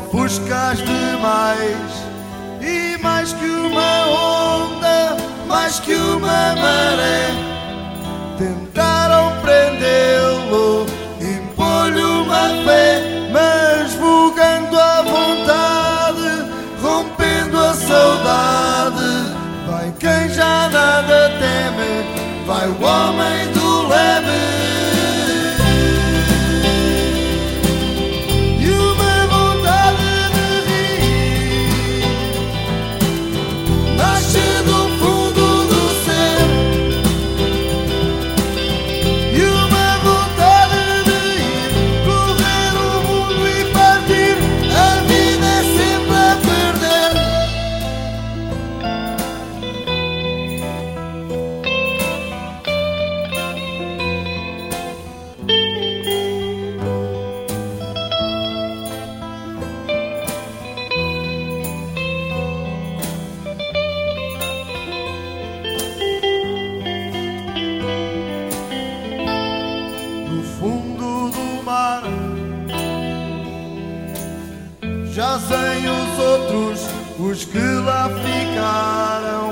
ofuscaste mais, e mais que uma onda, mais que uma maré, tentaram prendê-lo, impor-lhe uma fé, mas vogando à vontade, rompendo a saudade, vai quem já nada teme, vai o homem do leme. Jazem os outros, os que lá ficaram,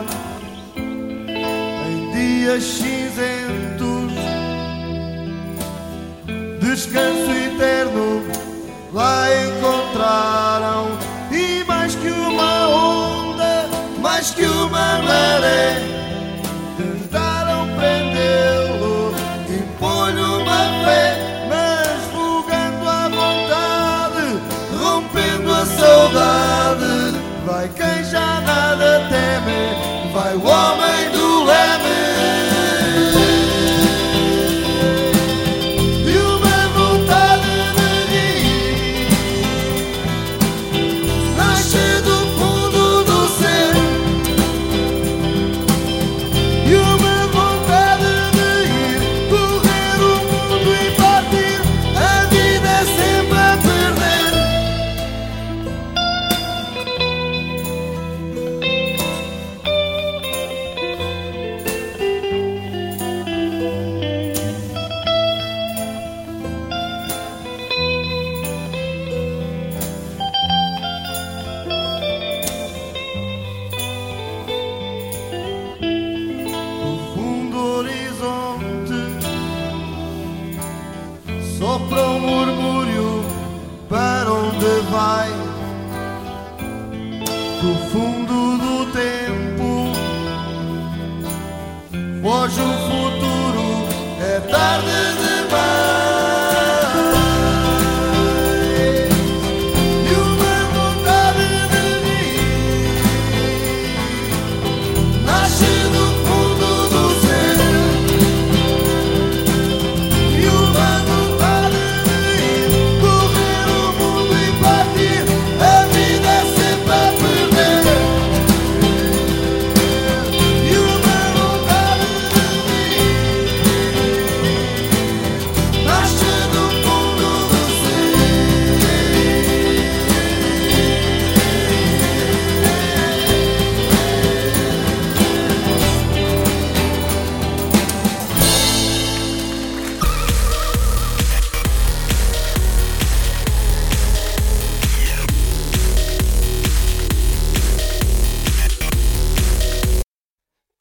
em dias cinzentos, descanso eterno lá encontraram, e mais que uma onda, mais que uma maré, tentaram prendê-lo, impor-lhe uma fé, a saudade, vai quem já nada teme, vai o homem do leme. E uma vontade de rir nasce do fundo do ser, e uma vontade de ir correr o mundo e partir, a vida é sempre a perder. Sopra um murmúrio, para onde vai? Do fundo do tempo foge o futuro, é tarde de